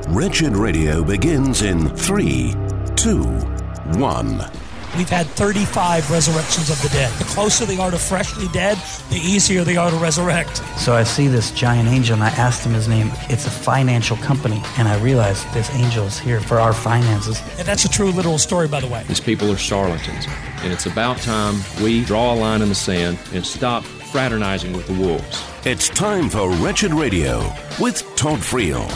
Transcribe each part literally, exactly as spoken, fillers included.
Wretched Radio begins in three, two, one. We've had thirty-five resurrections of the dead. The closer they are to freshly dead, the easier they are to resurrect. So I see this giant angel, and I asked him his name. It's a financial company, and I realized this angel is here for our finances. And that's a true literal story, by the way. These people are charlatans, and it's about time we draw a line in the sand and stop fraternizing with the wolves. It's time for Wretched Radio with Todd Friel.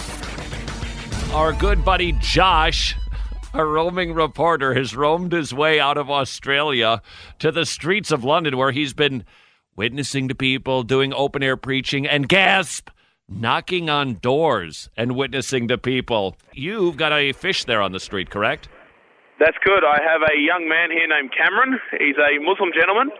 Our good buddy Josh, a roaming reporter, has roamed his way out of Australia to the streets of London, where he's been witnessing to people, doing open-air preaching, and gasp, knocking on doors and witnessing to people. You've got a fish there on the street, correct? That's good. I have a young man here named Cameron. He's a Muslim gentleman,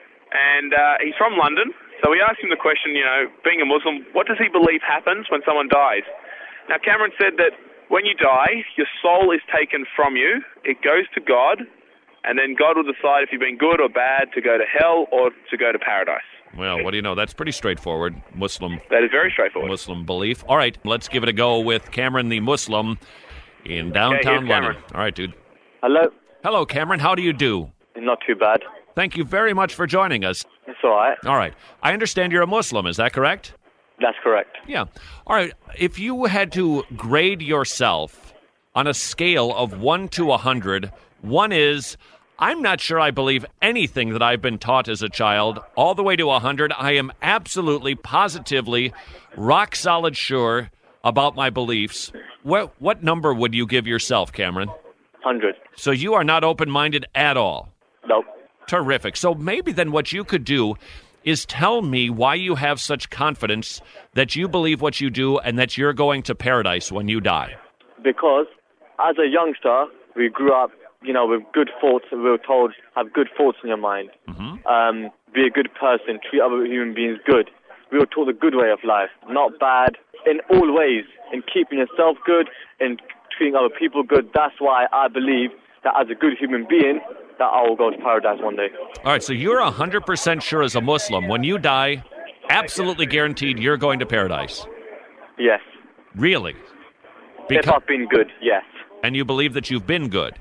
and uh, he's from London. So we asked him the question, you know, being a Muslim, what does he believe happens when someone dies? Now, Cameron said that when you die, your soul is taken from you. It goes to God, and then God will decide if you've been good or bad, to go to hell or to go to paradise. Well, what do you know? That's pretty straightforward Muslim. That is very straightforward. Muslim belief. All right, let's give it a go with Cameron the Muslim in downtown yeah, London. All right, dude. Hello. Hello, Cameron. How do you do? Not too bad. Thank you very much for joining us. It's all right. All right. I understand you're a Muslim. Is that correct? That's correct. Yeah. All right. If you had to grade yourself on a scale of one to one hundred, one is, I'm not sure I believe anything that I've been taught as a child, all the way to one hundred, I am absolutely, positively, rock solid sure about my beliefs. What, what number would you give yourself, Cameron? one hundred. So you are not open-minded at all? Nope. Terrific. So maybe then what you could do is tell me why you have such confidence that you believe what you do and that you're going to paradise when you die. Because as a youngster, we grew up, you know, with good thoughts, and we were told, have good thoughts in your mind. Mm-hmm. Um, be a good person, treat other human beings good. We were taught the good way of life, not bad, in all ways, in keeping yourself good, in treating other people good. That's why I believe that as a good human being, that I will go to paradise one day. All right, so you're one hundred percent sure as a Muslim, when you die, absolutely guaranteed you're going to paradise? Yes. Really? Because, if I've been good, yes. And you believe that you've been good?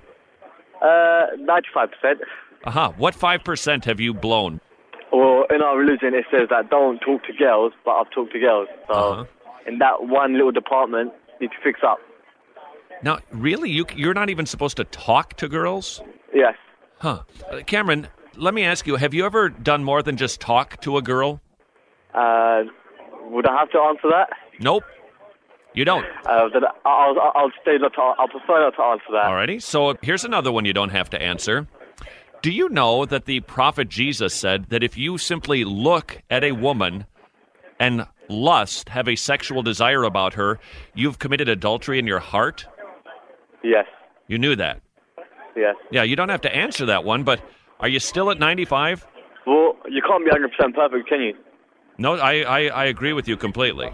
Uh, ninety-five percent. Uh-huh. What five percent have you blown? Well, in our religion, it says that don't talk to girls, but I've talked to girls. So uh-huh. in that one little department, need to fix up. Now, really? You, you're not even supposed to talk to girls? Yes. Huh. Uh, Cameron, let me ask you, have you ever done more than just talk to a girl? Uh, would I have to answer that? Nope. You don't. Uh, then I'll, I'll, I'll stay not to, I'll prefer not to answer that. Alrighty. So here's another one you don't have to answer. Do you know that the prophet Jesus said that if you simply look at a woman and lust, have a sexual desire about her, you've committed adultery in your heart? Yes. You knew that? Yes. Yeah, you don't have to answer that one, but are you still at ninety-five? Well, you can't be one hundred percent perfect, can you? No, I, I, I agree with you completely.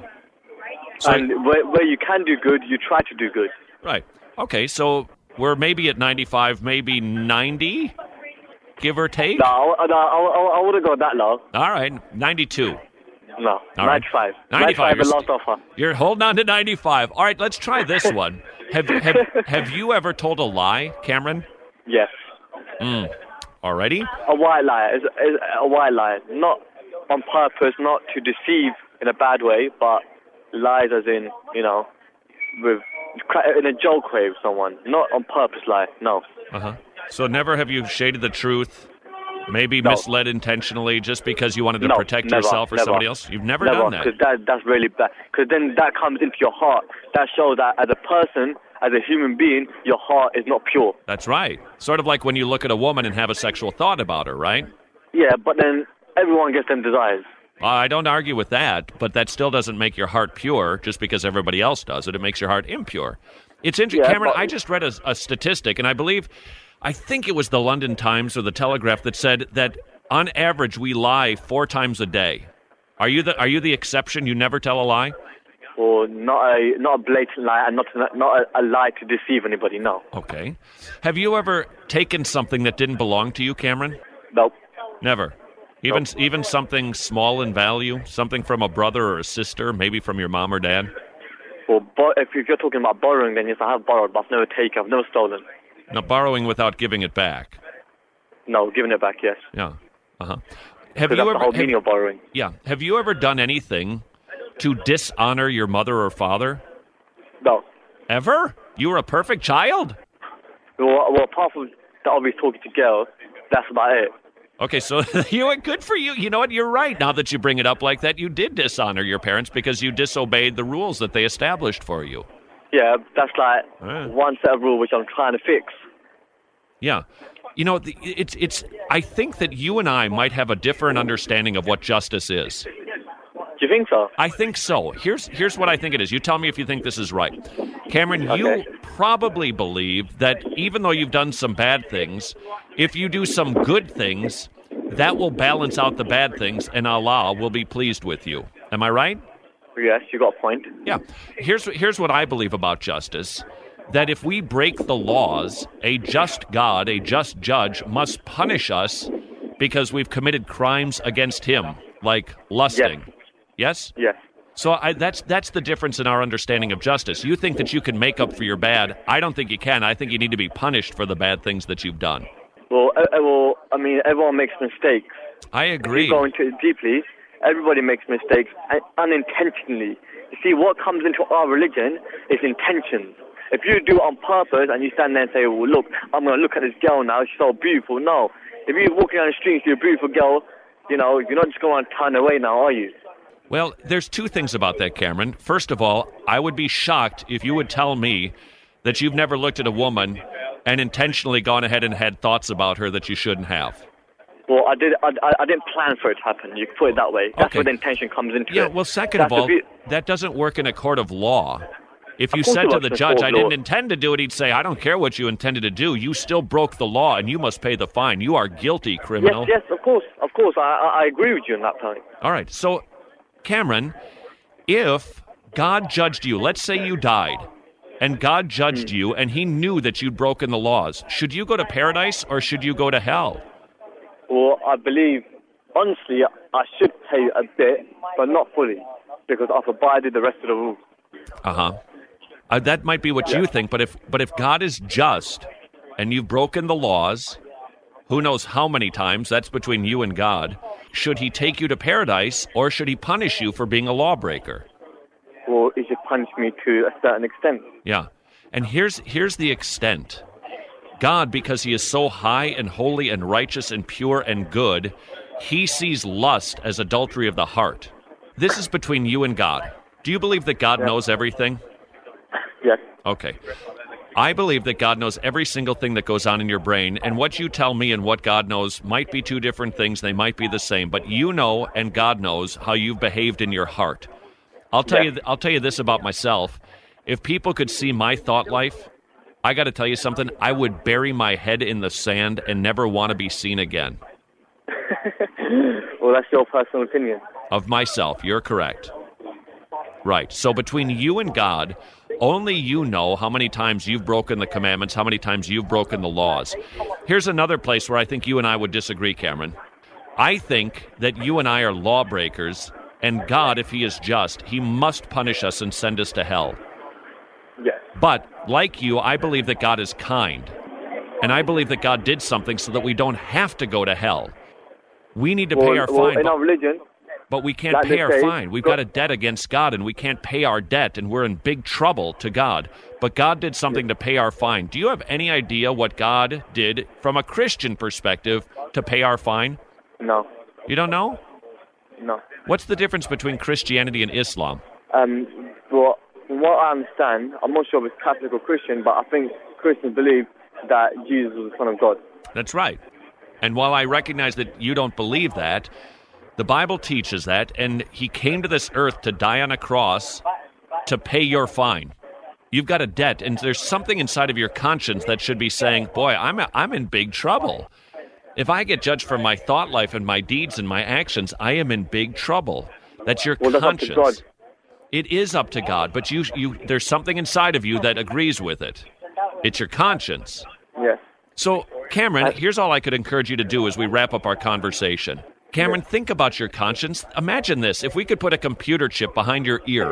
So, and where, where you can do good, you try to do good. Right. Okay, so we're maybe at ninety-five, maybe ninety, give or take? No, I, no, I, I wouldn't go that low. All right, ninety-two. No, All ninety-five. Right. ninety-five. ninety-five, the last offer. You're holding on to ninety-five. All right, let's try this one. Have, have, have you ever told a lie, Cameron? Yes. Mm. Already? A white lie. Is a white lie. Not on purpose, not to deceive in a bad way, but lies as in, you know, with in a joke way with someone. Not on purpose lie, no. Uh-huh. So never have you shaded the truth, maybe no. misled intentionally just because you wanted to no, protect never, yourself or never. somebody else? You've never, never done that? Because that, that's really bad. Because then that comes into your heart. That shows that as a person, as a human being, your heart is not pure. That's right. Sort of like when you look at a woman and have a sexual thought about her, right? Yeah, but then everyone gets them desires. Uh, I don't argue with that, but that still doesn't make your heart pure just because everybody else does it. It makes your heart impure. It's interesting, yeah, Cameron, but- I just read a, a statistic, and I believe, I think it was the London Times or the Telegraph that said that on average we lie four times a day. Are you the Are you the exception? You never tell a lie? Or not a not a blatant lie, and not not a, a lie to deceive anybody. No. Okay. Have you ever taken something that didn't belong to you, Cameron? Nope. Never. Even Nope. even something small in value, something from a brother or a sister, maybe from your mom or dad. Well, bo- if you're talking about borrowing, then yes, I have borrowed, but I've never taken, I've never stolen. Now, borrowing without giving it back. No, giving it back, yes. Yeah. Uh-huh. Have So you that's ever, the whole have- meaning of borrowing. yeah. Have you ever done anything to dishonor your mother or father? No. Ever? You were a perfect child? Well, well apart from the obvious talking to girls, that's about it. Okay, so you were good for you. You know what? You're right. Now that you bring it up like that, you did dishonor your parents because you disobeyed the rules that they established for you. Yeah, that's like Ah. one set of rules which I'm trying to fix. Yeah. You know, the- it's it's. I think that you and I might have a different understanding of what justice is. Do you think so? I think so. Here's here's what I think it is. You tell me if you think this is right. Cameron, you Okay. probably believe that even though you've done some bad things, if you do some good things, that will balance out the bad things and Allah will be pleased with you. Am I right? Yes, you got a point. Yeah. Here's here's what I believe about justice. That if we break the laws, a just God, a just judge, must punish us because we've committed crimes against him, like lusting. Yes? Yes. So I, that's that's the difference in our understanding of justice. You think that you can make up for your bad. I don't think you can. I think you need to be punished for the bad things that you've done. Well, uh, uh, well, I mean, everyone makes mistakes. I If agree. you go into it deeply, everybody makes mistakes un- unintentionally. You see, what comes into our religion is intentions. If you do it on purpose and you stand there and say, well, look, I'm going to look at this girl now, she's so beautiful. No. If you're walking down the street and see a beautiful girl, you know, you're not just going to turn away now, are you? Well, there's two things about that, Cameron. First of all, I would be shocked if you would tell me that you've never looked at a woman and intentionally gone ahead and had thoughts about her that you shouldn't have. Well, I did. I, I, I didn't plan for it to happen. You can put it that way. That's Okay. where the intention comes into Yeah, it. well, second That's of the all, be- that doesn't work in a court of law. If you Of course said it to works the in a judge, court I of law. didn't intend to do it, he'd say, I don't care what you intended to do. You still broke the law, and you must pay the fine. You are guilty, Yes, criminal. yes, of course, of course. I, I, I agree with you on that point. All right, so, Cameron, if God judged you, let's say you died, and God judged you, and he knew that you'd broken the laws, should you go to paradise or should you go to hell? Well, I believe, honestly, I should pay a bit, but not fully, because I've abided the rest of the rules. Uh-huh. Uh, that might be what you think, but if but if God is just and you've broken the laws, who knows how many times, that's between you and God, should he take you to paradise or should he punish you for being a lawbreaker? Well, it should punish me to a certain extent. Yeah. And here's here's the extent. God, because he is so high and holy and righteous and pure and good, he sees lust as adultery of the heart. This is between you and God. Do you believe that God knows everything? Yes. Okay. I believe that God knows every single thing that goes on in your brain, and what you tell me and what God knows might be two different things. They might be the same, but you know and God knows how you've behaved in your heart. I'll tell Yeah. you I'll tell you this about myself. If people could see my thought life, I got to tell you something, I would bury my head in the sand and never want to be seen again. Well, that's your personal opinion. Of myself, you're correct. Right. So between you and God, only you know how many times you've broken the commandments, how many times you've broken the laws. Here's another place where I think you and I would disagree, Cameron. I think that you and I are lawbreakers, and God, if he is just, he must punish us and send us to hell. Yes. But, like you, I believe that God is kind. And I believe that God did something so that we don't have to go to hell. We need to Well, pay our well, fine. in but- our religion, But we can't That pay they our say- fine. We've got a debt against God, and we can't pay our debt, and we're in big trouble to God. But God did something to pay our fine. Do you have any idea what God did from a Christian perspective to pay our fine? no, You don't know? no. What's the difference between Christianity and Islam? Um, well, from what I understand, I'm not sure if it's Catholic or Christian, but I think Christians believe that Jesus was the Son of God. That's right. And while I recognize that you don't believe that, the Bible teaches that, and he came to this earth to die on a cross to pay your fine. You've got a debt, and there's something inside of your conscience that should be saying, boy, I'm, I'm in big trouble. If I get judged for my thought life and my deeds and my actions, I am in big trouble. That's your Well, that's up to conscience. God. It is up to God, but you, you, there's something inside of you that agrees with it. It's your conscience. Yes. So, Cameron, here's all I could encourage you to do as we wrap up our conversation. Cameron, think about your conscience. Imagine this. If we could put a computer chip behind your ear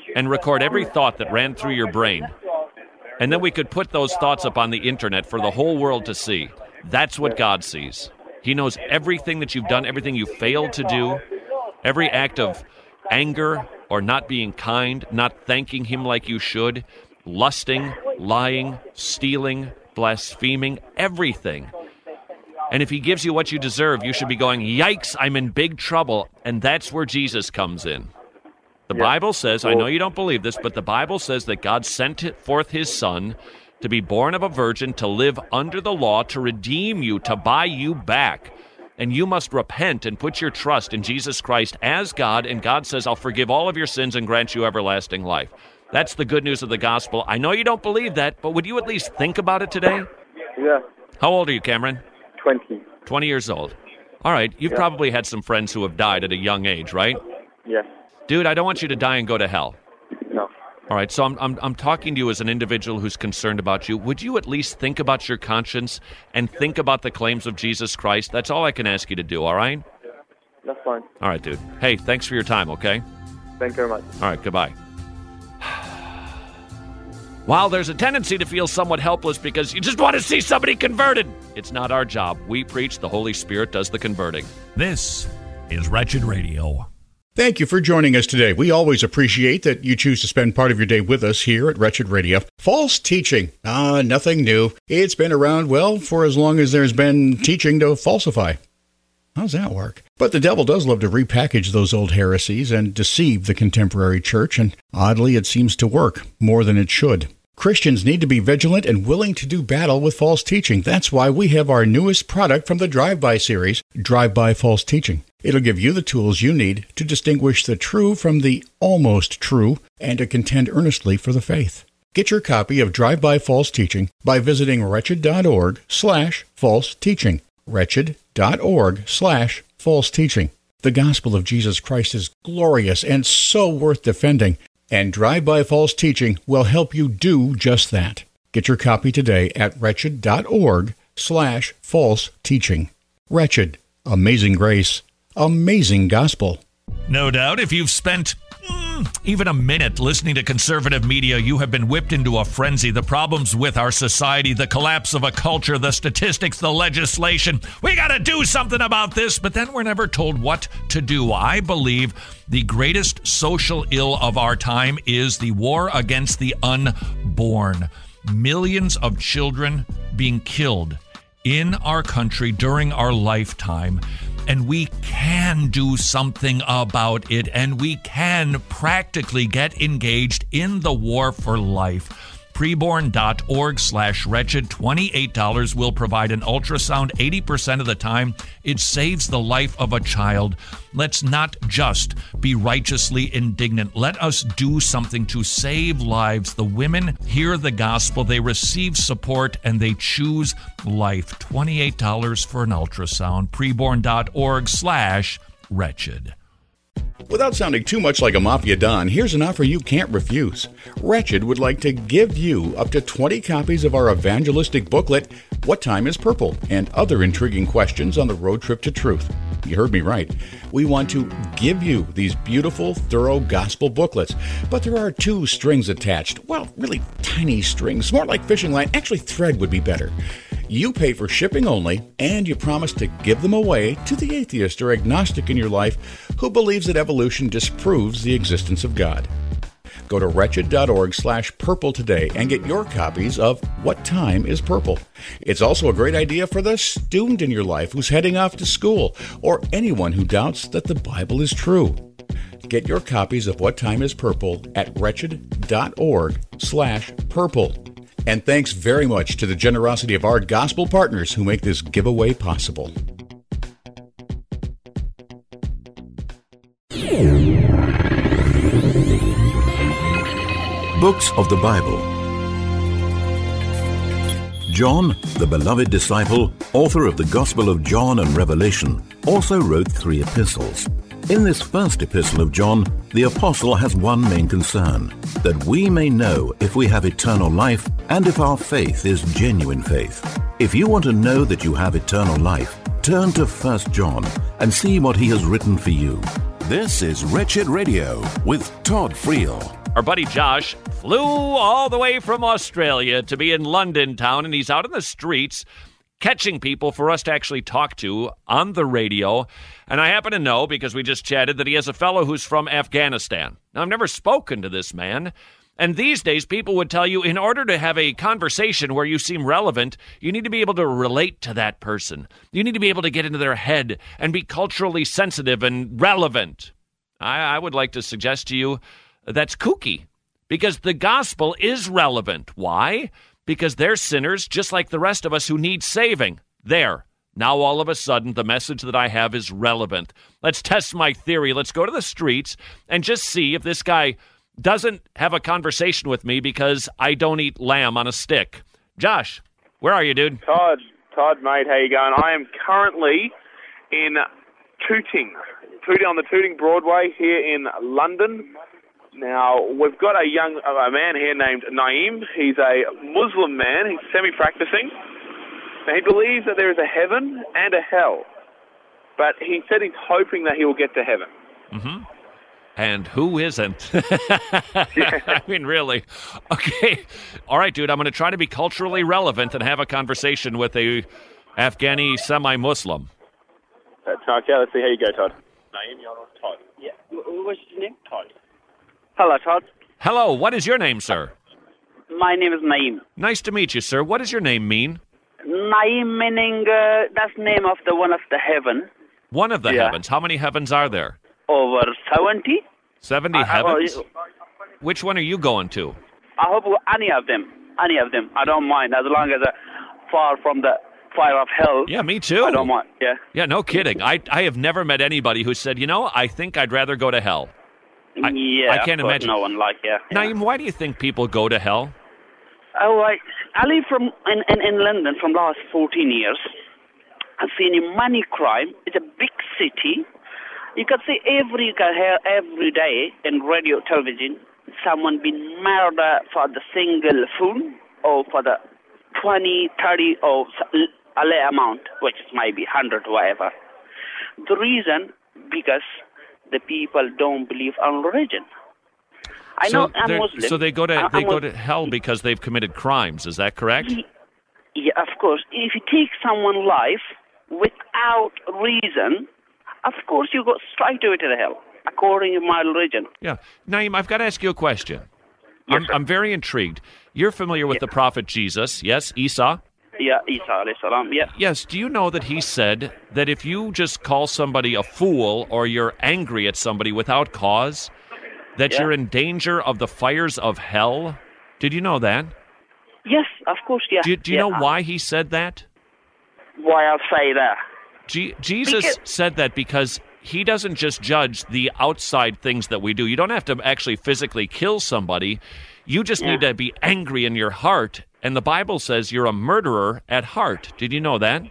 and record every thought that ran through your brain. And then we could put those thoughts up on the internet for the whole world to see. That's what God sees. He knows everything that you've done, everything you failed to do, every act of anger or not being kind, not thanking him like you should, lusting, lying, stealing, blaspheming, everything. And if he gives you what you deserve, you should be going, yikes, I'm in big trouble. And that's where Jesus comes in. The yeah. Bible says, I know you don't believe this, but the Bible says that God sent forth his Son to be born of a virgin, to live under the law, to redeem you, to buy you back. And you must repent and put your trust in Jesus Christ as God, and God says, I'll forgive all of your sins and grant you everlasting life. That's the good news of the gospel. I know you don't believe that, but would you at least think about it today? Yeah. How old are you, Cameron? twenty. twenty years old. All right, you've yeah. probably had some friends who have died at a young age, right? Yes. Dude, I don't want you to die and go to hell. No. All right, so I'm, I'm I'm talking to you as an individual who's concerned about you. Would you at least think about your conscience and think about the claims of Jesus Christ? That's all I can ask you to do, all right? That's fine. All right, dude. Hey, thanks for your time, okay? Thank you very much. All right, goodbye. While there's a tendency to feel somewhat helpless because you just want to see somebody converted, it's not our job. We preach, the Holy Spirit does the converting. This is Wretched Radio. Thank you for joining us today. We always appreciate that you choose to spend part of your day with us here at Wretched Radio. False teaching. Ah, nothing new. It's been around, well, for as long as there's been teaching to falsify. How's that work? But the devil does love to repackage those old heresies and deceive the contemporary church, and oddly, it seems to work more than it should. Christians need to be vigilant and willing to do battle with false teaching. That's why we have our newest product from the Drive-By series, Drive-By False Teaching. It'll give you the tools you need to distinguish the true from the almost true and to contend earnestly for the faith. Get your copy of Drive-By False Teaching by visiting wretched.org slash false teaching. wretched.org slash false teaching. The gospel of Jesus Christ is glorious and so worth defending. And Drive-By False Teaching will help you do just that. Get your copy today at wretched.org slash false teaching. Wretched, amazing grace, amazing gospel. No doubt if you've spent mm, even a minute listening to conservative media, you have been whipped into a frenzy. The problems with our society, the collapse of a culture, the statistics, the legislation. We got to do something about this, but then we're never told what to do. I believe the greatest social ill of our time is the war against the unborn. Millions of children being killed in our country during our lifetime. And we can do something about it, and we can practically get engaged in the war for life. Preborn.org slash wretched. twenty-eight dollars will provide an ultrasound eighty percent of the time. It saves the life of a child. Let's not just be righteously indignant. Let us do something to save lives. The women hear the gospel, they receive support, and they choose life. twenty-eight dollars for an ultrasound. Preborn.org slash wretched. Without sounding too much like a mafia don, here's an offer you can't refuse. Wretched would like to give you up to twenty copies of our evangelistic booklet, What Time is Purple? And other intriguing questions on the road trip to truth. You heard me right. We want to give you these beautiful, thorough gospel booklets, but there are two strings attached. Well, really tiny strings, more like fishing line. Actually, thread would be better. You pay for shipping only, and you promise to give them away to the atheist or agnostic in your life who believes that evolution disproves the existence of God. Go to wretched.org slash purple today and get your copies of What Time is Purple. It's also a great idea for the student in your life who's heading off to school or anyone who doubts that the Bible is true. Get your copies of What Time is Purple at wretched.org slash purple. And thanks very much to the generosity of our gospel partners who make this giveaway possible. Books of the Bible. John, the beloved disciple, author of the Gospel of John and Revelation, also wrote three epistles. In this first epistle of John, the apostle has one main concern, that we may know if we have eternal life and if our faith is genuine faith. If you want to know that you have eternal life, turn to First John and see what he has written for you. This is Wretched Radio with Todd Friel. Our buddy Josh flew all the way from Australia to be in London town, and he's out in the streets catching people for us to actually talk to on the radio. And I happen to know, because we just chatted, that he has a fellow who's from Afghanistan. Now, I've never spoken to this man. And these days, people would tell you, in order to have a conversation where you seem relevant, you need to be able to relate to that person. You need to be able to get into their head and be culturally sensitive and relevant. I, I would like to suggest to you that's kooky, because the gospel is relevant. Why? Because they're sinners just like the rest of us who need saving. There. Now all of a sudden, the message that I have is relevant. Let's test my theory. Let's go to the streets and just see if this guy doesn't have a conversation with me because I don't eat lamb on a stick. Josh, where are you, dude? Todd, Todd, mate, how you going? I am currently in Tooting, Tooting on the Tooting Broadway here in London. Now, we've got a young a man here named Naeem. He's a Muslim man. He's semi-practicing. Now, he believes that there is a heaven and a hell, but he said he's hoping that he will get to heaven. Mm-hmm. And who isn't? I mean, really. Okay. All right, dude, I'm going to try to be culturally relevant and have a conversation with a Afghani semi-Muslim. That's okay. Let's see how you go, Todd. Naeem, you're Todd. Yeah. What's your name? Todd. Hello, Todd. Hello. What is your name, sir? My name is Naeem. Nice to meet you, sir. What does your name mean? Naeem meaning, uh, that's name of the one of the heaven. One of the Yeah. heavens. How many heavens are there? Over seventy. seventy I- I- heavens? I- Which one are you going to? I hope any of them. Any of them. I don't mind, as long as uh, far from the fire of hell. Yeah, me too. I don't mind, yeah. Yeah, no kidding. I I have never met anybody who said, you know, I think I'd rather go to hell. I, yeah, I can't of course, imagine. no one like, yeah. yeah. Naeem, why do you think people go to hell? Oh, I, I live from in, in, in London from last fourteen years. I've seen money crime. It's a big city. You can see every, you can hear every day in radio, television, someone being murdered for the single food or for the twenty, thirty or a lay amount, which is maybe one hundred, whatever. The reason, because the people don't believe on religion. I so know I'm they're- Muslim. So they go to I- they I'm go Mus- to hell because they've committed crimes. Is that correct? Yeah, of course. If you take someone's life without reason, of course you go straight away to the hell, according to my religion. Yeah. Naeem, I've got to ask you a question. Yes, I'm, sir. I'm very intrigued. You're familiar with Yeah. the prophet Jesus, yes? Esau? Yeah, Isa alayhi salam, yeah. Yes. Do you know that he said that if you just call somebody a fool or you're angry at somebody without cause, that Yeah. you're in danger of the fires of hell? Did you know that? Yes, of course, yeah. Do you, do you yeah. know why he said that? Why I'll say that? Je- Jesus Because- said that because he doesn't just judge the outside things that we do. You don't have to actually physically kill somebody. You just need Yeah. to be angry in your heart. And the Bible says you're a murderer at heart. Did you know that?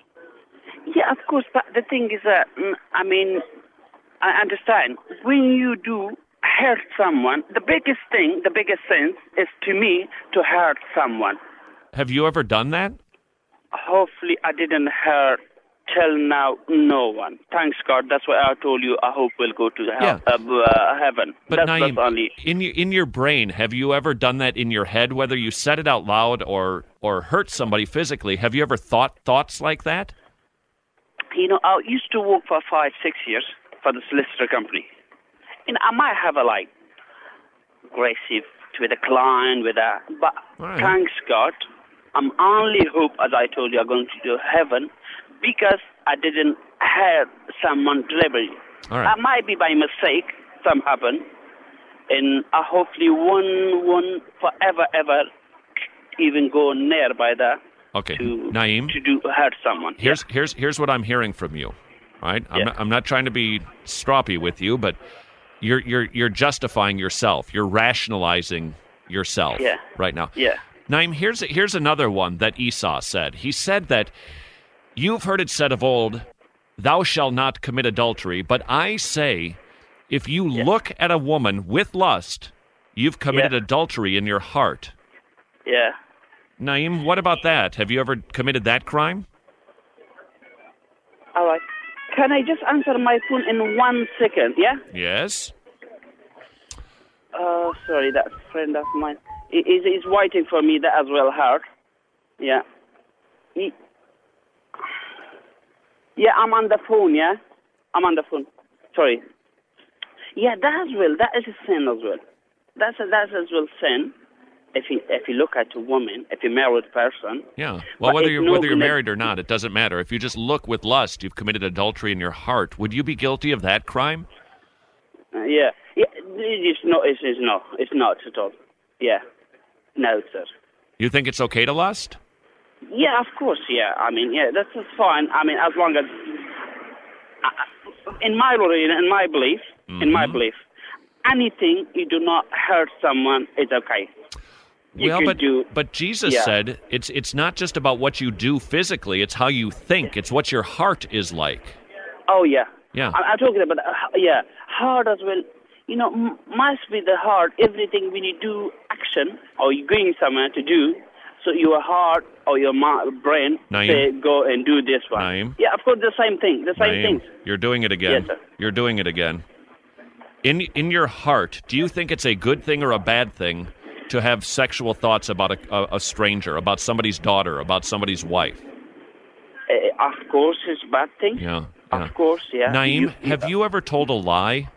Yeah, of course, but the thing is that, mm, I mean, I understand. When you do hurt someone, the biggest thing, the biggest sense is to me to hurt someone. Have you ever done that? Hopefully I didn't hurt till now no one. Thanks God. That's why I told you I hope we'll go to the hell, Yeah. uh, uh, heaven. But that's, Naeem, that's only. in your in your brain, have you ever done that in your head? Whether you said it out loud or or hurt somebody physically, have you ever thought thoughts like that? You know, I used to work for five, six years for the solicitor company. And I might have a, like, aggressive with a client, with a... But Right. thanks God, I'm only hope, as I told you, I'm going to do heaven because I didn't have someone deliberately. All right. I might be by mistake, some happen, and I hopefully one, one forever, ever even go near by that Okay, to, Naeem. to do hurt someone. Here's here's here's what I'm hearing from you. All right, I'm Yeah. not, I'm not trying to be stroppy with you, but you're you're you're justifying yourself. You're rationalizing yourself Yeah. right now. Yeah. Naeem, here's here's another one that Esau said. He said that you've heard it said of old, "Thou shalt not commit adultery." But I say, if you Yeah. look at a woman with lust, you've committed Yeah. adultery in your heart. Yeah. Naeem, what about that? Have you ever committed that crime? All right. Can I just answer my phone in one second, yeah? Yes. Uh, sorry, that's a friend of mine. He, he's, he's waiting for me that as well, heard. Yeah. He, yeah, I'm on the phone, yeah? I'm on the phone. Sorry. Yeah, that as well. That is a sin as well. That's a, that's as well sin. If you if you look at a woman, if you're a married person. Yeah. Well, but whether you're no whether you're gonna- married or not, it doesn't matter. If you just look with lust, you've committed adultery in your heart. Would you be guilty of that crime? Uh, yeah. Yeah. It's not. It's, it's not. It's not at all. Yeah. No, sir. You think it's okay to lust? Yeah, of course. Yeah. I mean, yeah, that's just fine. I mean, as long as, uh, in my religion, in my belief, Mm-hmm. in my belief, anything you do not hurt someone is okay. You well, can but do, but Jesus yeah. said it's it's not just about what you do physically; it's how you think. It's what your heart is like. Oh yeah. Yeah. I, I'm talking about uh, yeah, heart as well. You know, m- must be the heart. Everything when you do action or you're going somewhere to do, so your heart or your ma- brain Naeem. say go and do this one. Naeem. Yeah, of course, the same thing. The same Naeem, things. you're doing it again. Yes, sir. You're doing it again. In in your heart, do you think it's a good thing or a bad thing to have sexual thoughts about a, a, a stranger, about somebody's daughter, about somebody's wife? Uh, of course, it's a bad thing. Yeah. yeah. Of course, yeah. Naeem, You- have you ever told a lie?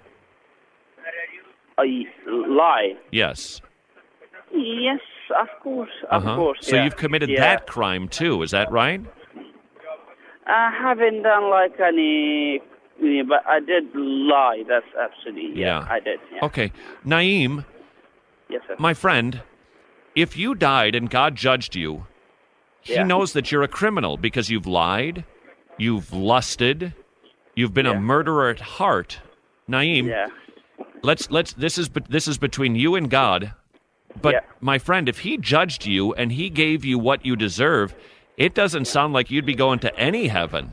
A lie? Yes. Yes, of course, of Uh-huh. course. So yeah. you've committed yeah. that crime too, is that right? I haven't done like any, yeah, but I did lie. That's absolutely yeah. Yeah. I did. Yeah. Okay. Naeem, Yes, sir. my friend, if you died and God judged you, he Yeah. knows that you're a criminal because you've lied, you've lusted, you've been a Yeah. murderer at heart. Naeem, Yeah. let's let's this is be- this is between you and God. But Yeah. my friend, if he judged you and he gave you what you deserve, it doesn't sound like you'd be going to any heaven.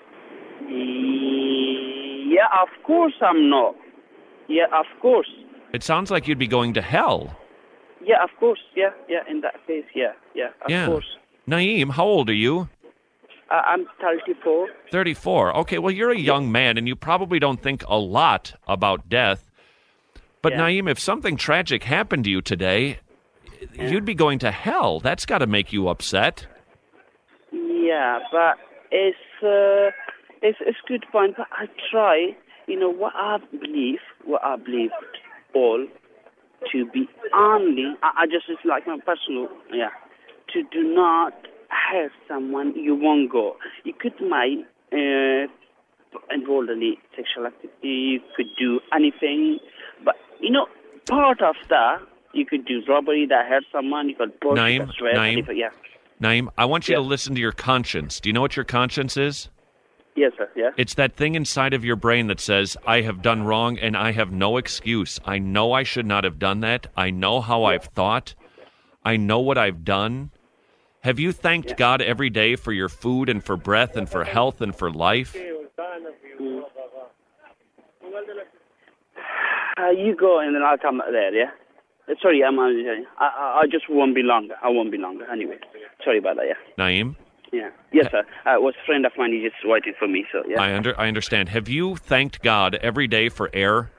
Yeah, of course I'm not. Yeah, of course. It sounds like you'd be going to hell. Yeah, of course. Yeah, yeah. In that case, yeah, yeah. Of yeah. course. Naeem, how old are you? Uh, I'm thirty-four. thirty-four. Okay, well, you're a young man, and you probably don't think a lot about death. But, Yeah. Naeem, if something tragic happened to you today, you'd be going to hell. That's got to make you upset. Yeah, but it's uh, it's it's good point. But I try, you know, what I believe, what I believe, all to be only. I, I just it's like my personal, yeah, to do not hurt someone. You won't go. You could might uh, involved in the sexual activity. You could do anything, but you know, part of that. You could do robbery that hurt someone. You could push, Naeem, you could swear, Naeem. anything, yeah. Naeem, I want you Yeah. to listen to your conscience. Do you know what your conscience is? Yes, sir. Yeah. It's that thing inside of your brain that says, I have done wrong and I have no excuse. I know I should not have done that. I know how I've thought. I know what I've done. Have you thanked God every day for your food and for breath and for health and for life? Mm. Uh, you go and then I'll come there, yeah? Uh, Sorry, I'm, uh, I, I, I just won't be longer. I won't be longer anyway. Sorry about that, yeah. Naeem, Yeah. Yes, sir. Uh, it was a friend of mine. He just waited for me, so yeah. I, under, I understand. Have you thanked God every day for air?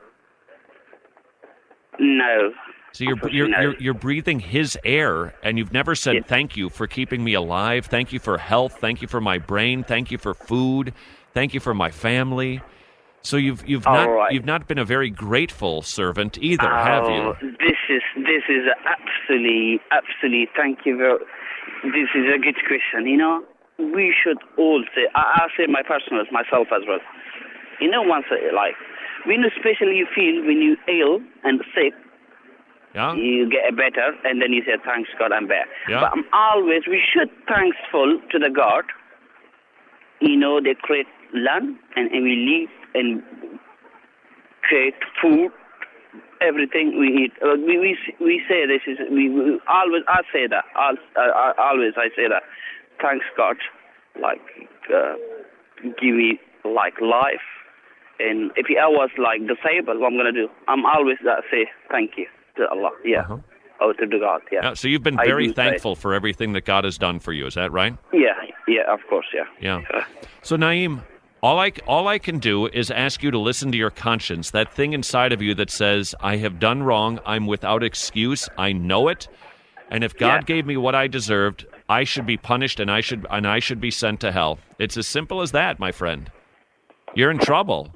No. So you're, you're, you're, you're breathing His air, and you've never said Yes. thank you for keeping me alive, thank you for health, thank you for my brain, thank you for food, thank you for my family. So you've you've All not right. you've not been a very grateful servant either, have you? Oh, this is this is absolutely absolutely. Thank you very. This is a good question. You know, we should all say. I, I say my personal myself as well. You know, once uh, like when especially you feel when you ill and sick, Yeah. you get better, and then you say thanks God I'm better. Yeah. But I'm always we should thankful to the God. You know, they create land and, and we live and create food, everything we eat. Uh, we, we we say this is we, we always I say that I'll, I, I, always I say that thanks God, like uh, give me like life, and if I was like disabled, what I'm gonna do? I'm always that say thank you to Allah, yeah, Uh-huh. oh to the God, yeah. Yeah, so you've been I very do say- thankful for everything that God has done for you. Is that right? Yeah, yeah, of course, yeah. Yeah. So Naeem, All I, all I can do is ask you to listen to your conscience, that thing inside of you that says, I have done wrong, I'm without excuse, I know it, and if God Yeah. gave me what I deserved, I should be punished and I should and I should be sent to hell. It's as simple as that, my friend. You're in trouble.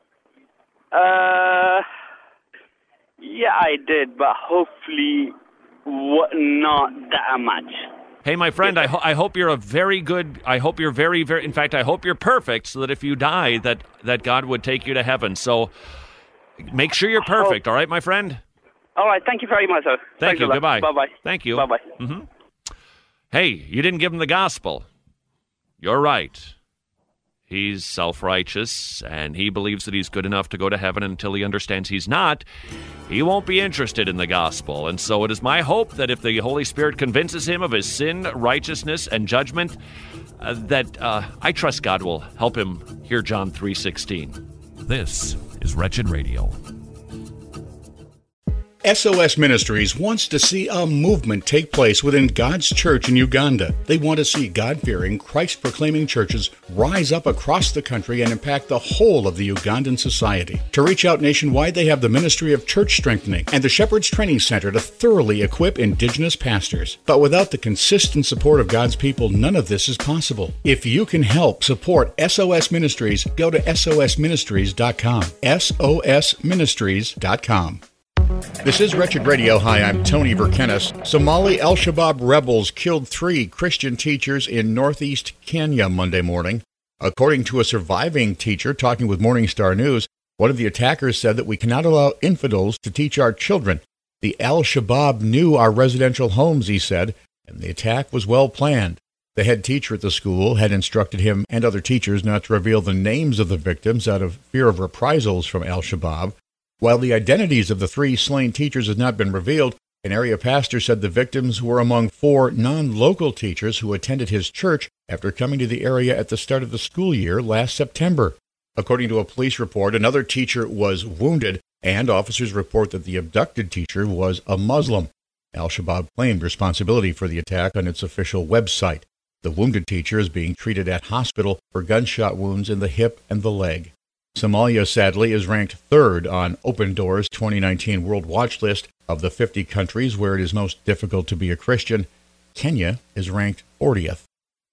Uh, yeah, I did, but hopefully what, not that much. Hey, my friend, I, ho- I hope you're a very good, I hope you're very, very, in fact, I hope you're perfect so that if you die, that, that God would take you to heaven. So make sure you're perfect, all right, my friend? All right, thank you very much, sir. Thank Thanks you, a lot. goodbye. Bye-bye. Thank you. Bye-bye. Mm-hmm. Hey, you didn't give him the gospel. You're right. He's self-righteous, and he believes that he's good enough to go to heaven. Until he understands he's not, he won't be interested in the gospel. And so it is my hope that if the Holy Spirit convinces him of his sin, righteousness, and judgment, uh, that uh, I trust God will help him hear John three sixteen. This is Wretched Radio. S O S Ministries wants to see a movement take place within God's church in Uganda. They want to see God-fearing, Christ-proclaiming churches rise up across the country and impact the whole of the Ugandan society. To reach out nationwide, they have the Ministry of Church Strengthening and the Shepherd's Training Center to thoroughly equip indigenous pastors. But without the consistent support of God's people, none of this is possible. If you can help support S O S Ministries, go to S O S ministries dot com. S O S ministries dot com. This is Wretched Radio. Hi, I'm Tony Verkenis. Somali Al-Shabaab rebels killed three Christian teachers in northeast Kenya Monday morning. According to a surviving teacher talking with Morning Star News, one of the attackers said that we cannot allow infidels to teach our children. The Al-Shabaab knew our residential homes, he said, and the attack was well planned. The head teacher at the school had instructed him and other teachers not to reveal the names of the victims out of fear of reprisals from Al-Shabaab. While the identities of the three slain teachers had not been revealed, an area pastor said the victims were among four non-local teachers who attended his church after coming to the area at the start of the school year last September. According to a police report, another teacher was wounded, and officers report that the abducted teacher was a Muslim. Al-Shabaab claimed responsibility for the attack on its official website. The wounded teacher is being treated at hospital for gunshot wounds in the hip and the leg. Somalia, sadly, is ranked third on Open Doors' twenty nineteen World Watch List of the fifty countries where it is most difficult to be a Christian. Kenya is ranked fortieth.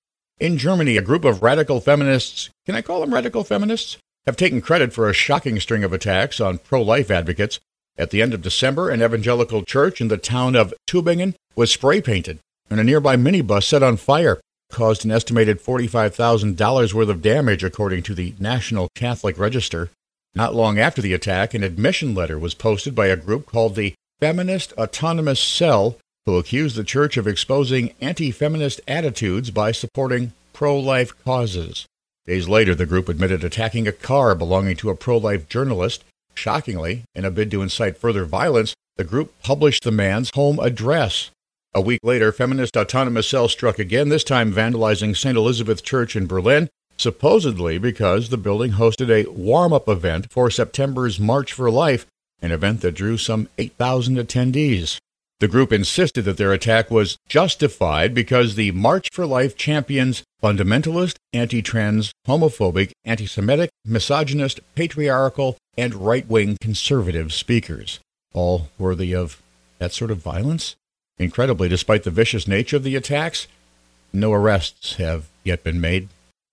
In Germany, a group of radical feminists, can I call them radical feminists, have taken credit for a shocking string of attacks on pro-life advocates. At the end of December, an evangelical church in the town of Tübingen was spray-painted, and a nearby minibus set on fire. Caused an estimated forty-five thousand dollars worth of damage, according to the National Catholic Register. Not long after the attack, an admission letter was posted by a group called the Feminist Autonomous Cell, who accused the church of exposing anti-feminist attitudes by supporting pro-life causes. Days later, the group admitted attacking a car belonging to a pro-life journalist. Shockingly, in a bid to incite further violence, the group published the man's home address. A week later, Feminist Autonomous Cell struck again, this time vandalizing Saint Elizabeth Church in Berlin, supposedly because the building hosted a warm-up event for September's March for Life, an event that drew some eight thousand attendees. The group insisted that their attack was justified because the March for Life champions fundamentalist, anti-trans, homophobic, anti-Semitic, misogynist, patriarchal, and right-wing conservative speakers, all worthy of that sort of violence. Incredibly, despite the vicious nature of the attacks, no arrests have yet been made.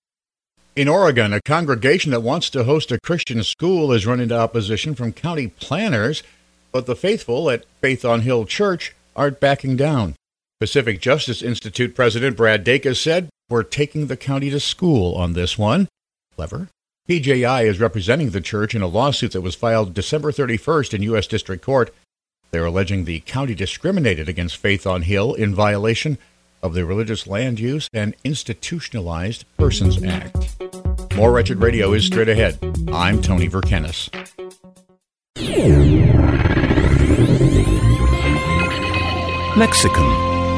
In Oregon, a congregation that wants to host a Christian school has run into opposition from county planners, but the faithful at Faith on Hill Church aren't backing down. Pacific Justice Institute President Brad Dacus said, "We're taking the county to school on this one." Clever. P J I is representing the church in a lawsuit that was filed December thirty-first in U S District Court. They're alleging the county discriminated against Faith on Hill in violation of the Religious Land Use and Institutionalized Persons Act. More Wretched Radio is straight ahead. I'm Tony Verkenis. Lexicon.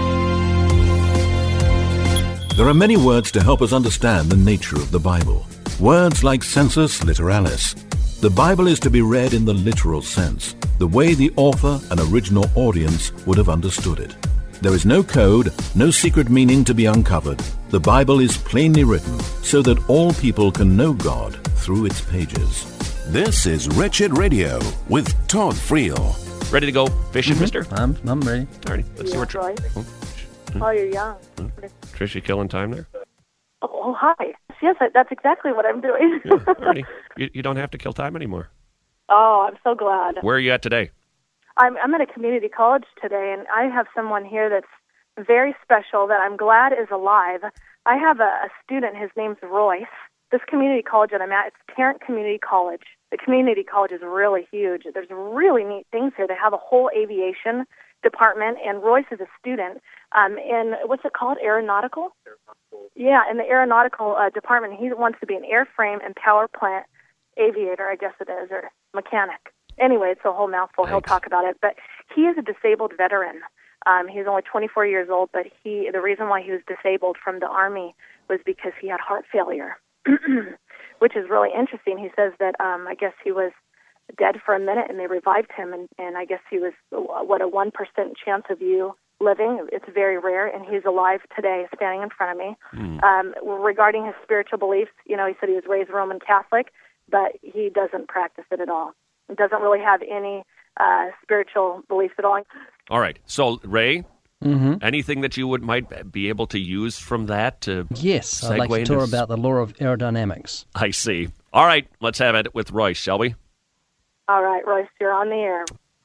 There are many words to help us understand the nature of the Bible. Words like sensus literalis. The Bible is to be read in the literal sense, the way the author and original audience would have understood it. There is no code, no secret meaning to be uncovered. The Bible is plainly written so that all people can know God through its pages. This is Wretched Radio with Todd Friel. Ready to go fishing, mm-hmm. mister? I'm, I'm ready. All right, let's yeah, see where... Tr- right. oh. oh, you're young. Hmm? Trish, you killing time there? Oh, oh hi. Yes, that's exactly what I'm doing. Yeah, all righty. You, you don't have to kill time anymore. Oh, I'm so glad. Where are you at today? I'm, I'm at a community college today, and I have someone here that's very special that I'm glad is alive. I have a, a student, his name's Royce. This community college that I'm at, it's Tarrant Community College. The community college is really huge. There's really neat things here. They have a whole aviation department, and Royce is a student um, in, what's it called, aeronautical? Yeah, in the aeronautical uh, department. He wants to be an airframe and power plant aviator, I guess it is, or mechanic. Anyway, it's a whole mouthful. Thanks. He'll talk about it. But he is a disabled veteran. Um, he's only twenty-four years old, but he the reason why he was disabled from the Army was because he had heart failure, which is really interesting. He says that um, I guess he was dead for a minute, and they revived him, and, and I guess he was, what, a one percent chance of you living. It's very rare, and he's alive today, standing in front of me. Mm. Um, regarding his spiritual beliefs, you know, he said he was raised Roman Catholic, but he doesn't practice it at all. He doesn't really have any uh, spiritual beliefs at all. All right. So, Ray, mm-hmm. anything that you would might be able to use from that to Yes, segue I'd like to into... talk about the law of aerodynamics. I see. All right, let's have it with Royce, shall we? All right, Royce, you're on the air.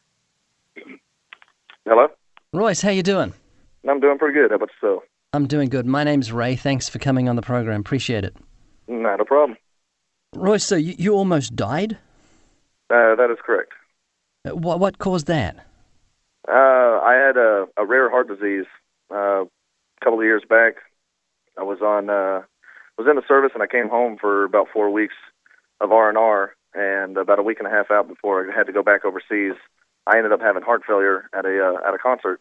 Hello? Royce, how you doing? I'm doing pretty good. How about yourself? I'm doing good. My name's Ray. Thanks for coming on the program. Appreciate it. Not a problem. Royce, so you, you almost died? Uh, that is correct. What what caused that? Uh, I had a, a rare heart disease uh, a couple of years back. I was on uh, was in the service, and I came home for about four weeks of R and R, and about a week and a half out before I had to go back overseas, I ended up having heart failure at a uh, at a concert.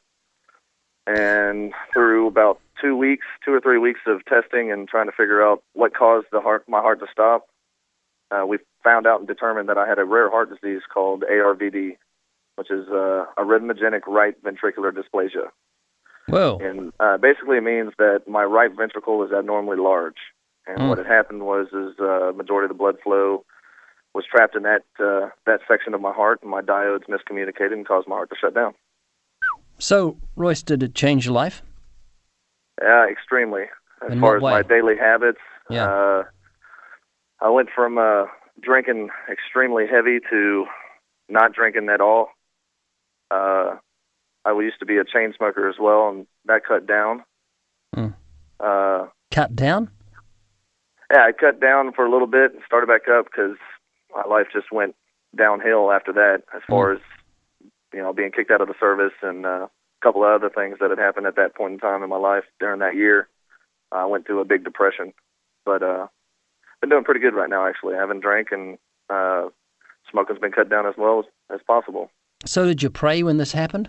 And through about two weeks, two or three weeks of testing and trying to figure out what caused the heart my heart to stop, uh, we found out and determined that I had a rare heart disease called A R V D, which is uh, arrhythmogenic right ventricular dysplasia. Whoa. And uh, basically it means that my right ventricle is abnormally large. And mm. what had happened was is uh, majority of the blood flow was trapped in that uh, that section of my heart, and my diodes miscommunicated and caused my heart to shut down. So, Royce, did it change your life? Yeah, extremely. As In far what as way? my daily habits, Yeah. uh, I went from uh, drinking extremely heavy to not drinking at all. Uh, I used to be a chain smoker as well, and that cut down. Mm. Uh, cut down? Yeah, I cut down for a little bit and started back up because my life just went downhill after that as far mm. as, you know, being kicked out of the service and uh, a couple of other things that had happened at that point in time in my life during that year. I went through a big depression, but uh, been doing pretty good right now, actually. I haven't drank, and uh, smoking's been cut down as well as, as possible. So did you pray when this happened?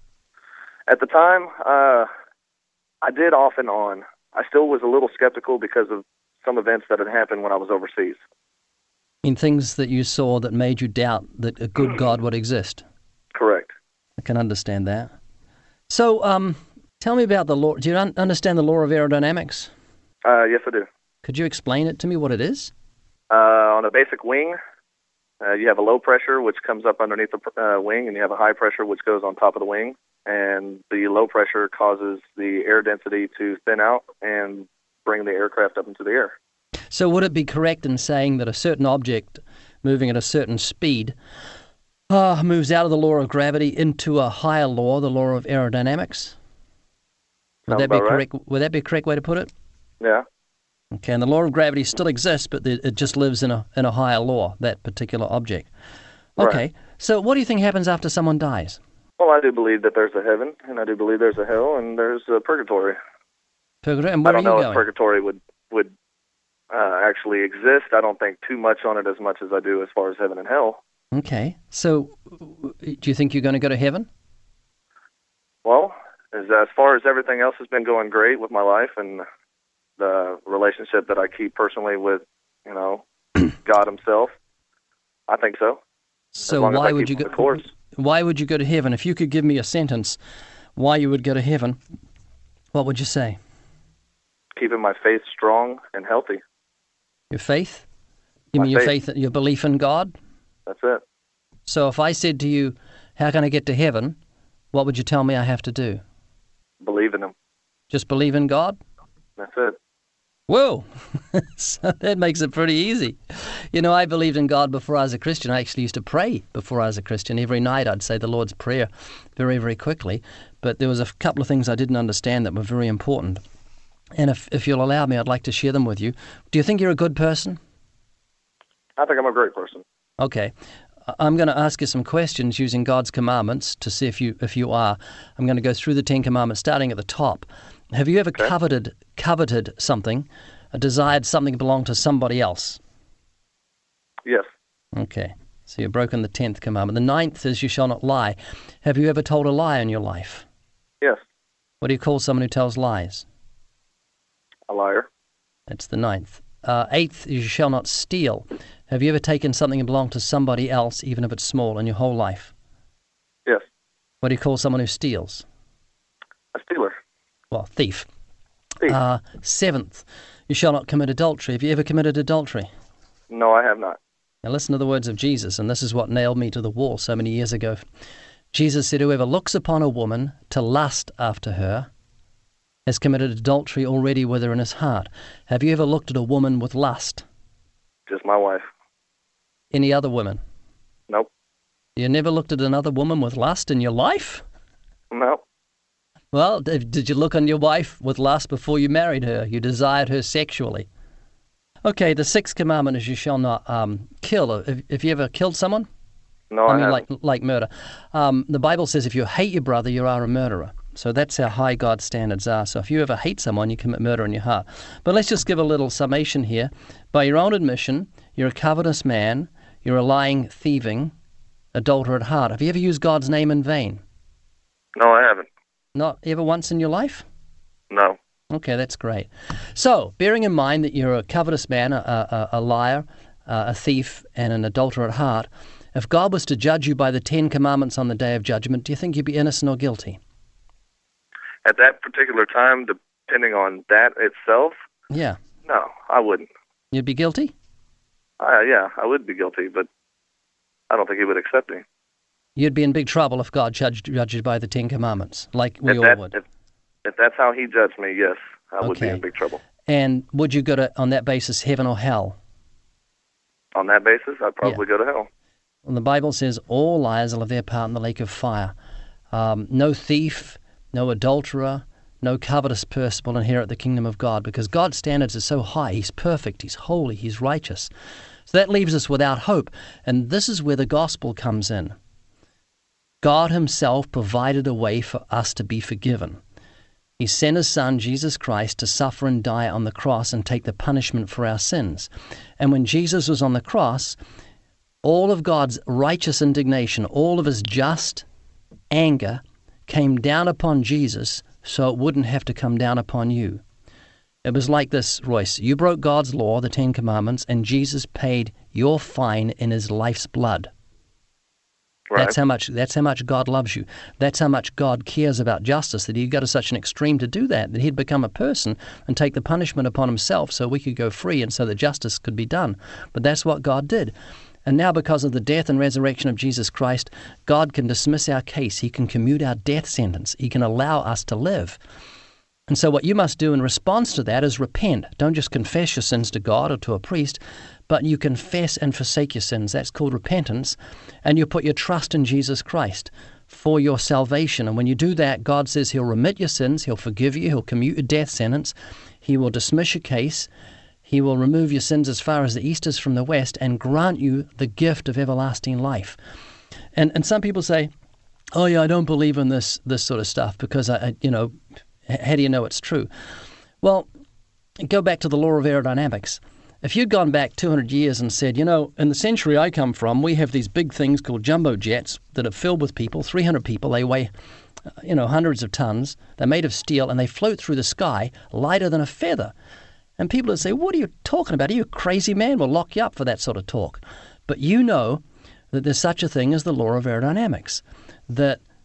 At the time, uh, I did off and on. I still was a little skeptical because of some events that had happened when I was overseas. In things that you saw that made you doubt that a good God would exist? Correct. I can understand that. So, um, tell me about the law. Do you un- understand the law of aerodynamics? Uh, yes, I do. Could you explain it to me, what it is? Uh, on a basic wing, uh, you have a low pressure, which comes up underneath the uh, wing, and you have a high pressure, which goes on top of the wing. And the low pressure causes the air density to thin out and bring the aircraft up into the air. So would it be correct in saying that a certain object moving at a certain speed uh, moves out of the law of gravity into a higher law, the law of aerodynamics? Would Sounds that be about correct? right. Would that be a correct way to put it? Yeah. Okay, and the law of gravity still exists, but it just lives in a in a higher law, that particular object. Okay, Right. So what do you think happens after someone dies? Well, I do believe that there's a heaven, and I do believe there's a hell, and there's a purgatory. Purgatory, and I where don't are you know going? if purgatory would would uh, actually exist. I don't think too much on it as much as I do as far as heaven and hell. Okay, so do you think you're going to go to heaven? Well, as, as far as everything else has been going great with my life and the relationship that I keep personally with, you know, God himself, I think so. So as long as why I would keep you on go? the course. Why would you go to heaven? If you could give me a sentence, why you would go to heaven, what would you say? keeping my faith strong and healthy. Your faith? You My mean your faith. faith, your belief in God? That's it. So if I said to you, how can I get to heaven? What would you tell me I have to do? Believe in him. Just believe in God? That's it. Whoa! So that makes it pretty easy. You know, I believed in God before I was a Christian. I actually used to pray before I was a Christian. Every night I'd say the Lord's Prayer very, very quickly. But there was a couple of things I didn't understand that were very important. And if, if you'll allow me, I'd like to share them with you. Do you think you're a good person? I think I'm a great person. Okay. I'm going to ask you some questions using God's commandments to see if you if you are. I'm going to go through the Ten Commandments, starting at the top. Have you ever okay. coveted coveted something, uh, desired something that belonged to somebody else? Yes. Okay. So you've broken the tenth commandment. The ninth is you shall not lie. Have you ever told a lie in your life? Yes. What do you call someone who tells lies? A liar. That's the ninth. Uh, eighth is you shall not steal. Have you ever taken something that belonged to somebody else, even if it's small, in your whole life? Yes. What do you call someone who steals? A stealer. Well, thief. Thief. Uh, seventh, you shall not commit adultery. Have you ever committed adultery? No, I have not. Now listen to the words of Jesus, and this is what nailed me to the wall so many years ago. Jesus said, whoever looks upon a woman to lust after her has committed adultery already with her in his heart. Have you ever looked at a woman with lust? Just my wife. Any other women? Nope. You never looked at another woman with lust in your life? No. Well, did you look on your wife with lust before you married her? You desired her sexually. Okay, the sixth commandment is you shall not um, kill. Have, have you ever killed someone? No, I, I mean, haven't. like like murder. Um, the Bible says if you hate your brother, you are a murderer. So that's how high God's standards are. So if you ever hate someone, you commit murder in your heart. But let's just give a little summation here. By your own admission, you're a covetous man, you're a lying, thieving, adulterer at heart. Have you ever used God's name in vain? No, I haven't. Not ever once in your life? No. Okay, that's great. So, bearing in mind that you're a covetous man, a, a, a liar, a thief, and an adulterer at heart, if God was to judge you by the Ten Commandments on the Day of Judgment, do you think you'd be innocent or guilty? At that particular time, depending on that itself, yeah, no, I wouldn't. You'd be guilty? Uh, yeah, I would be guilty, but I don't think he would accept me. You'd be in big trouble if God judged, judged you by the Ten Commandments, like we if all that, would. If, if that's how he judged me, yes, I okay. would be in big trouble. And would you go to, on that basis, heaven or hell? On that basis, I'd probably yeah. go to hell. Well, the Bible says all liars will have their part in the lake of fire. Um, no thief, no adulterer, no covetous person will inherit the kingdom of God, because God's standards are so high. He's perfect, he's holy, he's righteous. So that leaves us without hope. And this is where the gospel comes in. God himself provided a way for us to be forgiven. He sent his Son, Jesus Christ, to suffer and die on the cross and take the punishment for our sins. And when Jesus was on the cross, all of God's righteous indignation, all of his just anger came down upon Jesus so it wouldn't have to come down upon you. It was like this, Royce. You broke God's law, the Ten Commandments, and Jesus paid your fine in his life's blood. Right. That's how much that's how much God loves you. That's how much God cares about justice, that he'd go to such an extreme to do that, that he'd become a person and take the punishment upon himself so we could go free and so that justice could be done. But that's what God did. And now because of the death and resurrection of Jesus Christ, God can dismiss our case. He can commute our death sentence. He can allow us to live. And so what you must do in response to that is repent. Don't just confess your sins to God or to a priest, but you confess and forsake your sins. That's called repentance. And you put your trust in Jesus Christ for your salvation. And when you do that, God says he'll remit your sins, he'll forgive you, he'll commute your death sentence, he will dismiss your case, he will remove your sins as far as the east is from the west and grant you the gift of everlasting life. And and some people say, oh yeah, I don't believe in this this sort of stuff because, I, I you know, how do you know it's true? Well, go back to the law of aerodynamics. If you'd gone back two hundred years and said, you know, in the century I come from, we have these big things called jumbo jets that are filled with people, three hundred people, they weigh, you know, hundreds of tons, they're made of steel, and they float through the sky lighter than a feather. And people would say, what are you talking about? Are you a crazy man? We'll lock you up for that sort of talk. But you know that there's such a thing as the law of aerodynamics, that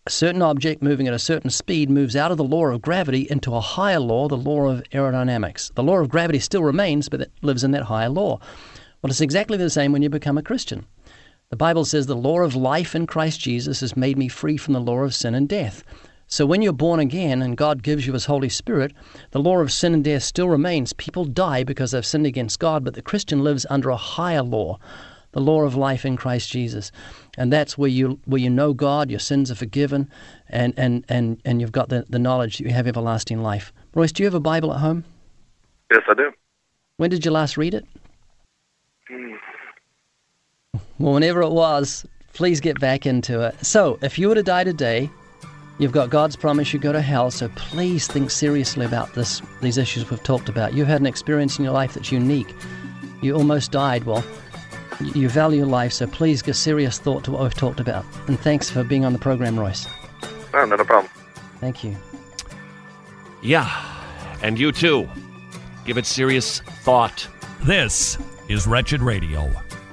A certain object moving at a certain speed moves out of the law of gravity into a higher law, the law of aerodynamics. The law of gravity still remains, but it lives in that higher law. Well, it's exactly the same when you become a Christian. The Bible says the law of life in Christ Jesus has made me free from the law of sin and death. So when you're born again and God gives you His Holy Spirit, the law of sin and death still remains. People die because they've sinned against God, but the Christian lives under a higher law, the law of life in Christ Jesus. And that's where you where you know God, your sins are forgiven, and, and, and, and you've got the, the knowledge that you have everlasting life. Royce, do you have a Bible at home? Yes, I do. When did you last read it? Mm. Well, whenever it was, please get back into it. So, if you were to die today, you've got God's promise you go to hell, so please think seriously about this. These issues we've talked about. You've had an experience in your life that's unique. You almost died. Well, you value life, so please give serious thought to what we've talked about. And thanks for being on the program, Royce. Oh, not a problem. Thank you. Yeah, and you too. Give it serious thought. This is Wretched Radio.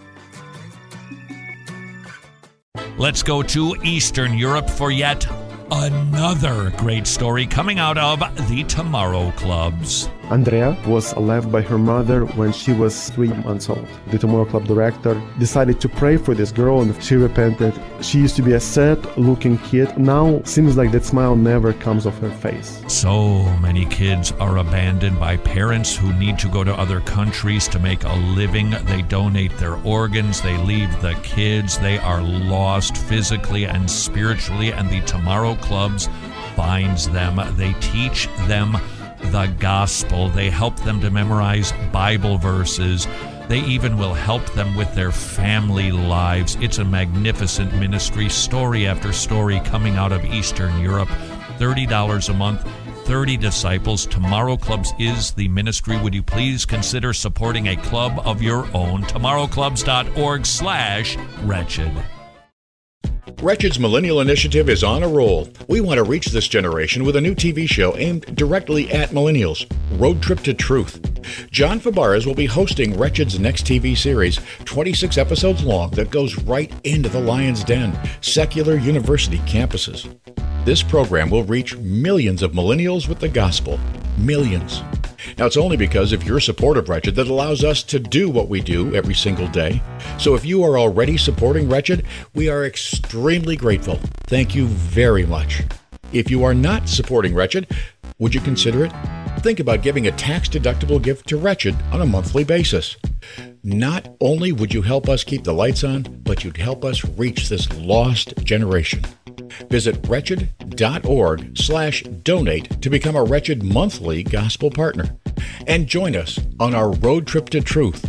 Let's go to Eastern Europe for yet another great story coming out of the Tomorrow Clubs. Andrea was left by her mother when she was three months old. The Tomorrow Club director decided to pray for this girl and she repented. She used to be a sad-looking kid. Now seems like that smile never comes off her face. So many kids are abandoned by parents who need to go to other countries to make a living. They donate their organs. They leave the kids. They are lost physically and spiritually, and the Tomorrow Clubs finds them. They teach them the gospel. They help them to memorize Bible verses. They even will help them with their family lives. It's a magnificent ministry, story after story coming out of Eastern Europe. thirty dollars a month, thirty disciples. Tomorrow Clubs is the ministry. Would you please consider supporting a club of your own? tomorrowclubs.org slash wretched. Wretched's Millennial Initiative is on a roll. We want to reach this generation with a new T V show aimed directly at millennials, Road Trip to Truth. John Fabares will be hosting Wretched's next T V series, twenty-six episodes long, that goes right into the Lion's Den, secular university campuses. This program will reach millions of millennials with the gospel. Millions. Now, it's only because of your support of Wretched that allows us to do what we do every single day. So if you are already supporting Wretched, we are extremely grateful. Thank you very much. If you are not supporting Wretched, would you consider it? Think about giving a tax-deductible gift to Wretched on a monthly basis. Not only would you help us keep the lights on, but you'd help us reach this lost generation. Visit wretched.org slash donate to become a Wretched monthly gospel partner. And join us on our road trip to truth.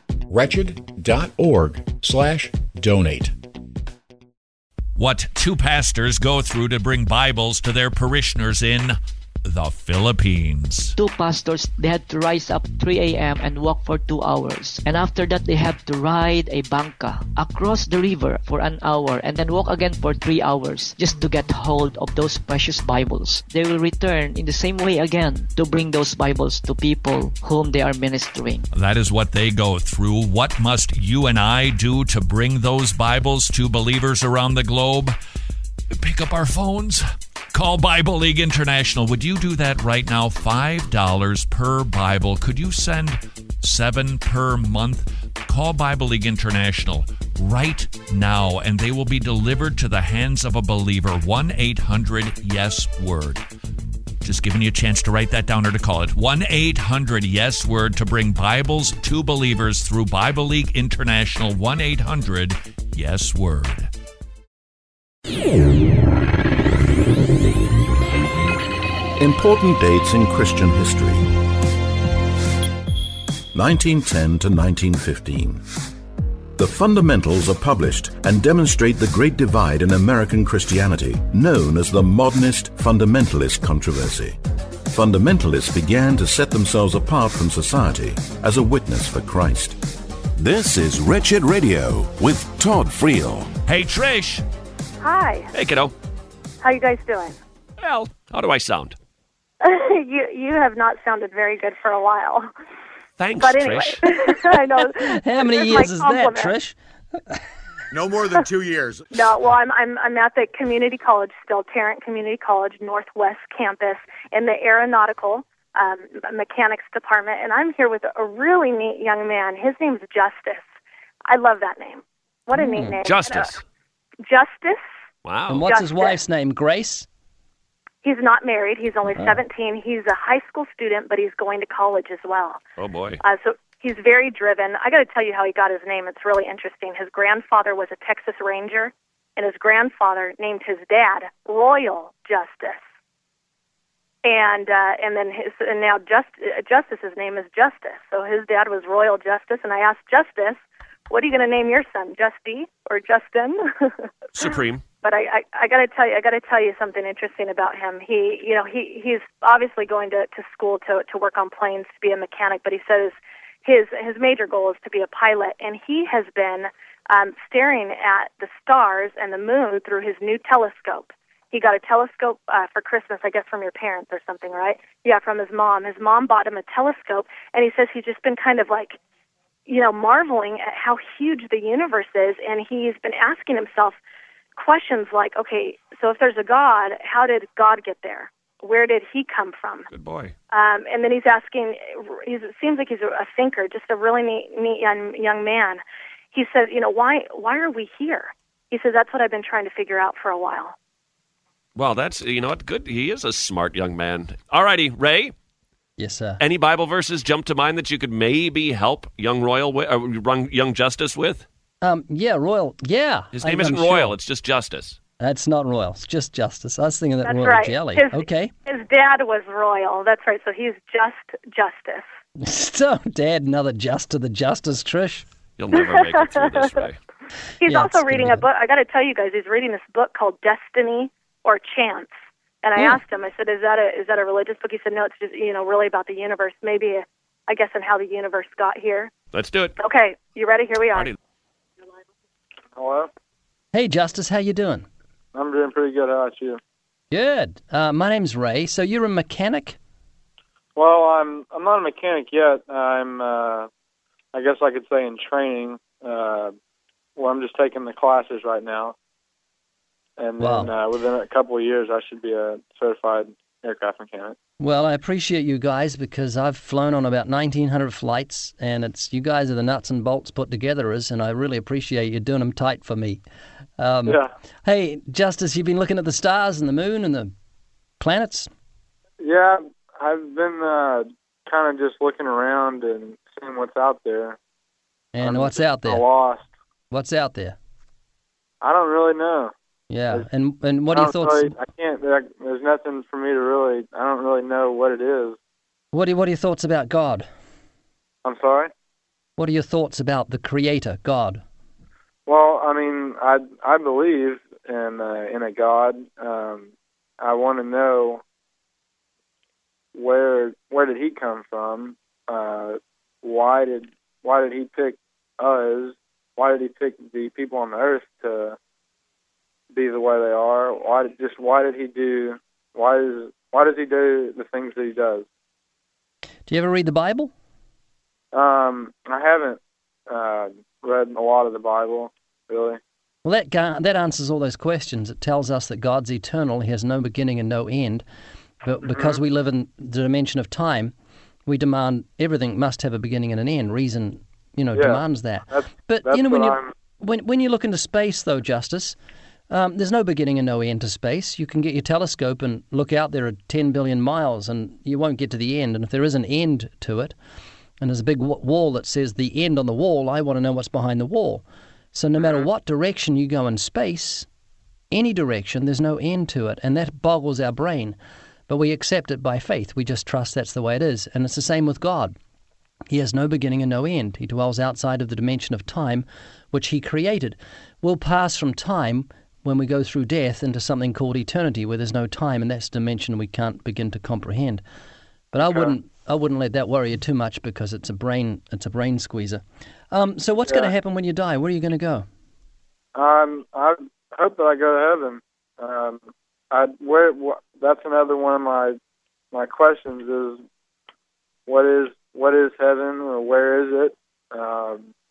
Wretched.org slash donate. What two pastors go through to bring Bibles to their parishioners in the Philippines. Two pastors, they had to rise up three a.m. and walk for two hours. And after that, they have to ride a bangka across the river for an hour and then walk again for three hours just to get hold of those precious Bibles. They will return in the same way again to bring those Bibles to people whom they are ministering. That is what they go through. What must you and I do to bring those Bibles to believers around the globe? Pick up our phones. Call Bible League International. Would you do that right now? five dollars per Bible. Could you send seven per month? Call Bible League International right now, and they will be delivered to the hands of a believer. one eight hundred yes word. Just giving you a chance to write that down or to call it. one eight hundred yes word to bring Bibles to believers through Bible League International. one eight hundred yes word. Important dates in Christian history. nineteen ten to nineteen fifteen. The Fundamentals are published and demonstrate the great divide in American Christianity, known as the Modernist Fundamentalist controversy. Fundamentalists began to set themselves apart from society as a witness for Christ. This is Wretched Radio with Todd Friel. Hey, Trish. Hi. Hey, kiddo. How you guys doing? Well, how do I sound? you you have not sounded very good for a while. Thanks, but anyway, Trish. I know. How many Here's years my is compliment. that, Trish? No more than two years. No, well, I'm I'm I'm at the community college still, Tarrant Community College Northwest Campus in the aeronautical um, mechanics department, and I'm here with a really neat young man. His name's Justice. I love that name. What a mm. neat name. Justice. Uh, Justice. Wow. And what's Justice. his wife's name? Grace? He's not married. He's only Oh. seventeen. He's a high school student, but he's going to college as well. Oh, boy. Uh, so he's very driven. I got to tell you how he got his name. It's really interesting. His grandfather was a Texas Ranger, and his grandfather named his dad Royal Justice. And uh, and then his and now Just, uh, Justice's name is Justice. So his dad was Royal Justice, and I asked Justice, "What are you going to name your son, Justy or Justin?" Supreme. But I, I, I got to tell you, I got to tell you something interesting about him. He, you know, he, he's obviously going to, to school to, to work on planes to be a mechanic, but he says his, his major goal is to be a pilot. And he has been um, staring at the stars and the moon through his new telescope. He got a telescope uh, for Christmas, I guess, from your parents or something, right? Yeah, from his mom. His mom bought him a telescope, and he says he's just been kind of like, you know, marveling at how huge the universe is, and he's been asking himself questions like, okay, so if there's a God, how did God get there? Where did he come from? Good boy. Um, and then he's asking, he's, it seems like he's a thinker, just a really neat, neat young, young man. He says, you know, why why are we here? He says, that's what I've been trying to figure out for a while. Well, that's, you know what, good. He is a smart young man. All righty, Ray? Yes, sir. Any Bible verses jump to mind that you could maybe help young Royal with, uh, young Justice with? Um, yeah, Royal. Yeah. His name I'm, isn't I'm Royal, sure. it's just Justice. That's not Royal. It's just Justice. I was thinking that That's Royal right. Jelly. His, Okay. His dad was Royal. That's right. So he's just Justice. So, Dad, another just to the Justice, Trish. You'll never make it through this, Ray. He's Yeah, also it's reading gonna a book. I got to tell you guys, he's reading this book called Destiny or Chance. And I Hmm. asked him, I said, "Is that a is that a religious book?" He said, "No, it's just, you know, really about the universe. Maybe, uh, I guess, and how the universe got here." Let's do it. Okay, you ready? Here we are. Alrighty. Hello? Hey, Justice, how you doing? I'm doing pretty good. How about you? Good. Uh, my name's Ray. So you're a mechanic? Well, I'm I'm not a mechanic yet. I'm, uh, I guess I could say in training. Uh, well, I'm just taking the classes right now. And then Wow. uh, within a couple of years, I should be a certified aircraft mechanic. Well, I appreciate you guys because I've flown on about nineteen hundred flights, and it's you guys are the nuts and bolts put togetherers, and I really appreciate you doing them tight for me. Um, Yeah. Hey, Justice, you've been looking at the stars and the moon and the planets? Yeah, I've been uh, kind of just looking around and seeing what's out there. And I'm what's out there? lost. What's out there? I don't really know. Yeah, and and what I are your don't thoughts? really- I can't. There, there's nothing for me to really. I don't really know what it is. What are what are your thoughts about God? I'm sorry. What are your thoughts about the Creator, God? Well, I mean, I I believe in uh, in a God. Um, I want to know where where did He come from? Uh, why did why did He pick us? Why did He pick the people on the earth to be the way they are? Why did just why did He do why does why does He do the things that He does? Do you ever read the Bible? Um, I haven't uh, read a lot of the Bible, really. Well, that ga- that answers all those questions. It tells us that God's eternal; He has no beginning and no end. But because we live in the dimension of time, we demand everything must have a beginning and an end. Reason, you know, Yeah, demands that. that's- but that's you know, when what you I'm- when when you look into space, though, Justice, um, there's no beginning and no end to space. You can get your telescope and look out there at ten billion miles, and you won't get to the end. And if there is an end to it, and there's a big w- wall that says the end on the wall, I want to know what's behind the wall. So no matter what direction you go in space, any direction, there's no end to it, and that boggles our brain. But we accept it by faith. We just trust that's the way it is. And it's the same with God. He has no beginning and no end. He dwells outside of the dimension of time, which He created. We'll pass from time, when we go through death, into something called eternity, where there's no time, and that's a dimension we can't begin to comprehend. But I wouldn't I wouldn't let that worry you too much, because it's a brain it's a brain squeezer. Um, so what's Yeah. going to happen when you die? Where are you going to go? Um, I hope that I go to heaven. Um, I where wh- that's another one of my my questions is what is what is heaven or where is it? Um,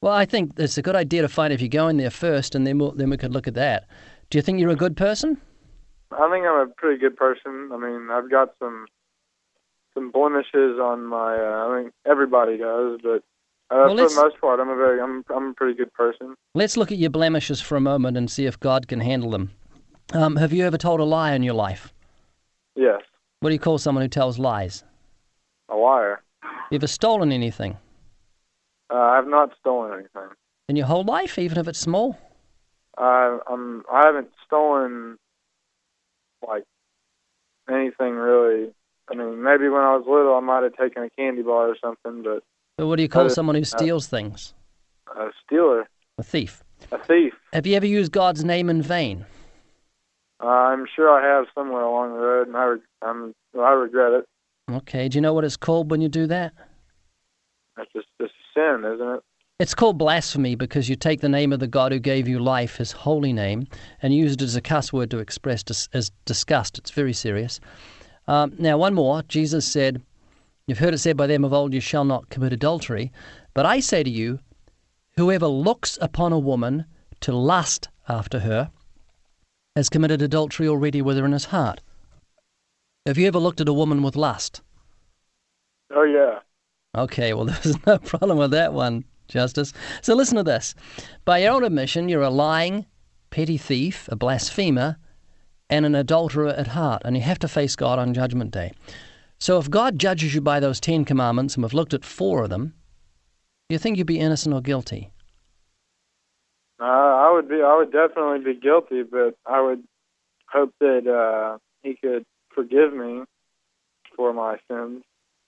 Well, I think it's a good idea to find if you go in there first, and then we'll, then we could look at that. Do you think you're a good person? I think I'm a pretty good person. I mean, I've got some some blemishes on my. Uh, I mean, everybody does, but uh, Well, for let's- the most part, I'm a very. I'm I'm a pretty good person. Let's look at your blemishes for a moment and see if God can handle them. Um, have you ever told a lie in your life? Yes, What do you call someone who tells lies? a liar. You ever stolen anything Uh, I've not stolen anything. in your whole life, even if it's small? I I'm I haven't stolen like anything really. I mean, maybe when I was little, I might have taken a candy bar or something, but But what do you call Other- someone who uh, steals things? a stealer, A thief. a thief. Have you ever used God's name in vain? Uh, I'm sure I have somewhere along the road, and I re- I'm well, I regret it. Okay, do you know what it's called when you do that? That's just just sin, isn't it? It's called blasphemy because you take the name of the God who gave you life, his holy name, and use it as a cuss word to express dis- as disgust. It's very serious. Um, now, one more. Jesus said, you've heard it said by them of old, you shall not commit adultery. But I say to you, whoever looks upon a woman to lust after her has committed adultery already with her in his heart. Have you ever looked at a woman with lust? Oh yeah. Okay, well, there's no problem with that one, Justice. So listen to this. By your own admission, you're a lying, petty thief, a blasphemer, and an adulterer at heart, and you have to face God on Judgment Day. So if God judges you by those Ten Commandments, and we've looked at four of them, do you think you'd be innocent or guilty? Uh, I would be. I would definitely be guilty, but I would hope that uh, he could forgive me for my sins.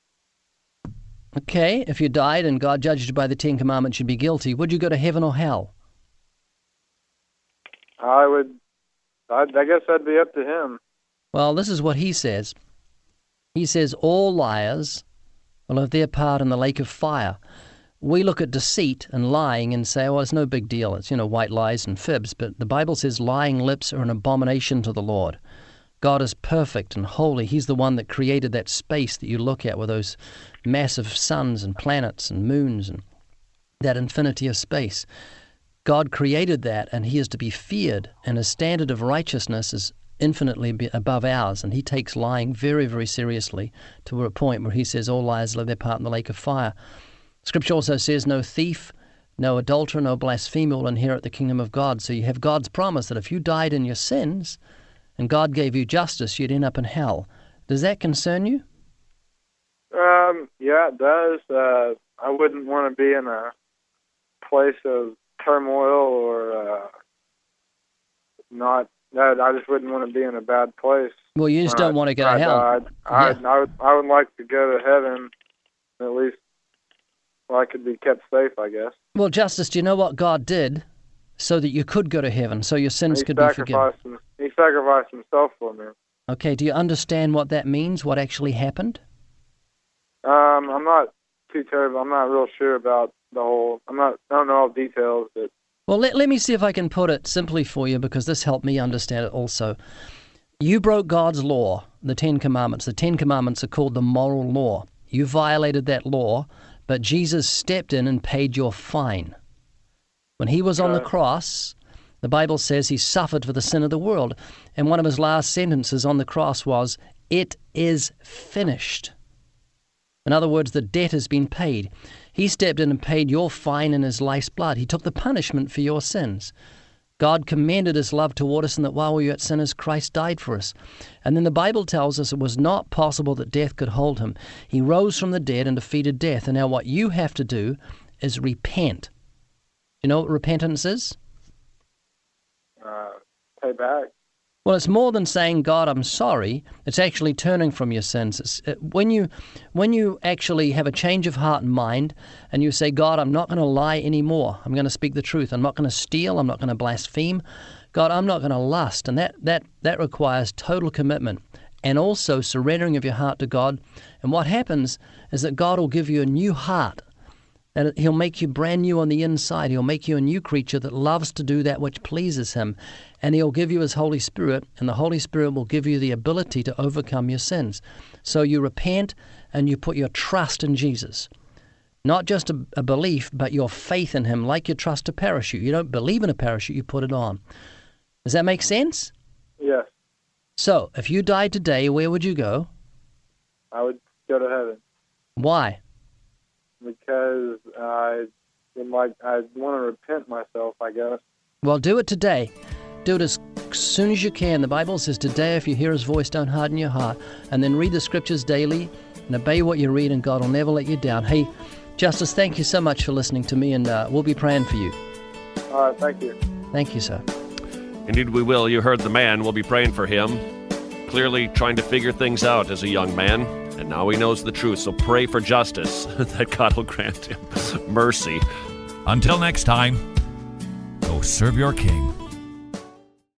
Okay, if you died and God judged you by the Ten Commandments, you'd be guilty. Would you go to heaven or hell? I would. I, I guess that'd be up to him. Well, this is what he says. He says all liars will have their part in the lake of fire. We look at deceit and lying and say, well, it's no big deal. It's, you know, white lies and fibs. But the Bible says lying lips are an abomination to the Lord. God is perfect and holy. He's the one that created that space that you look at with those massive suns and planets and moons and that infinity of space. God created that, and he is to be feared, and his standard of righteousness is infinitely be- above ours, and he takes lying very, very seriously to a point where he says all liars have their part in the lake of fire. Scripture also says no thief, no adulterer, no blasphemer will inherit the kingdom of God. So you have God's promise that if you died in your sins and God gave you justice, you'd end up in hell. Does that concern you? Um. Yeah, it does. Uh, I wouldn't want to be in a place of turmoil or uh, not. No, I just wouldn't want to be in a bad place. Well, you just when don't I- want to go I to hell. died. I, I, would, I would like to go to heaven, at least where I could be kept safe, I guess. Well, Justice, do you know what God did so that you could go to heaven, so your sins He could be forgiven? sacrificed, him, he sacrificed himself for me. Okay, do you understand what that means, what actually happened? Um, I'm not too terrible. I'm not real sure about the whole. I'm not. I don't know all the details, but Well, let, let me see if I can put it simply for you, because this helped me understand it also. You broke God's law, the Ten Commandments. The Ten Commandments are called the moral law. You violated that law, but Jesus stepped in and paid your fine. When he was on the cross, the Bible says he suffered for the sin of the world. And one of his last sentences on the cross was, "It is finished." In other words, the debt has been paid. He stepped in and paid your fine in his life's blood. He took the punishment for your sins. God commended his love toward us, and that while we were yet sinners, Christ died for us. And then the Bible tells us it was not possible that death could hold him. He rose from the dead and defeated death. And now what you have to do is repent. You know what repentance is? uh, pay back. Well, it's more than saying, God, I'm sorry. It's actually turning from your sins. It's, it, when you when you actually have a change of heart and mind, and you say, God, I'm not going to lie anymore. I'm going to speak the truth. I'm not going to steal. I'm not going to blaspheme. God, I'm not going to lust. And that, that, that requires total commitment and also surrendering of your heart to God. And what happens is that God will give you a new heart. And he'll make you brand new on the inside. He'll make you a new creature that loves to do that which pleases him. And he'll give you his Holy Spirit, and the Holy Spirit will give you the ability to overcome your sins. So you repent and you put your trust in Jesus. Not just a, a belief, but your faith in him, like you trust a parachute. You don't believe in a parachute, you put it on. Does that make sense? Yes. So, if you died today, where would you go? I would go to heaven. Why? Because I would like, I want to repent myself, I guess. Well, do it today. Do it as soon as you can. The Bible says today, if you hear his voice, don't harden your heart. And then read the scriptures daily and obey what you read, and God will never let you down. Hey, Justice, thank you so much for listening to me, and uh, we'll be praying for you. All right, thank you. Thank you, sir. Indeed we will. You heard the man. We'll be praying for him. Clearly trying to figure things out as a young man, and now he knows the truth. So pray for justice, that God will grant him mercy. Until next time, go serve your King.